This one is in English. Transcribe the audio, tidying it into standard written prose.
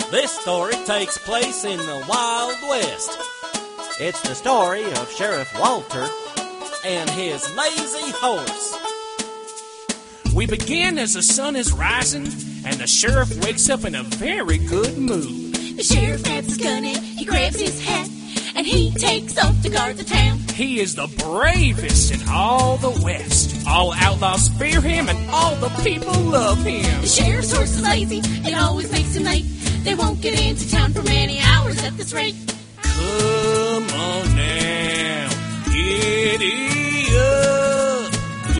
This story takes place in the Wild West. It's the story of Sheriff Walter and his lazy horse. We begin as the sun is rising, and the sheriff wakes up in a very good mood. The sheriff grabs his gun and he grabs his hat, and he takes off to guard the town. He is the bravest in all the West. All outlaws fear him, and all the people love him. The sheriff's horse is lazy, it always makes him late. They won't get into town for many hours at this rate. Come on now, giddy up.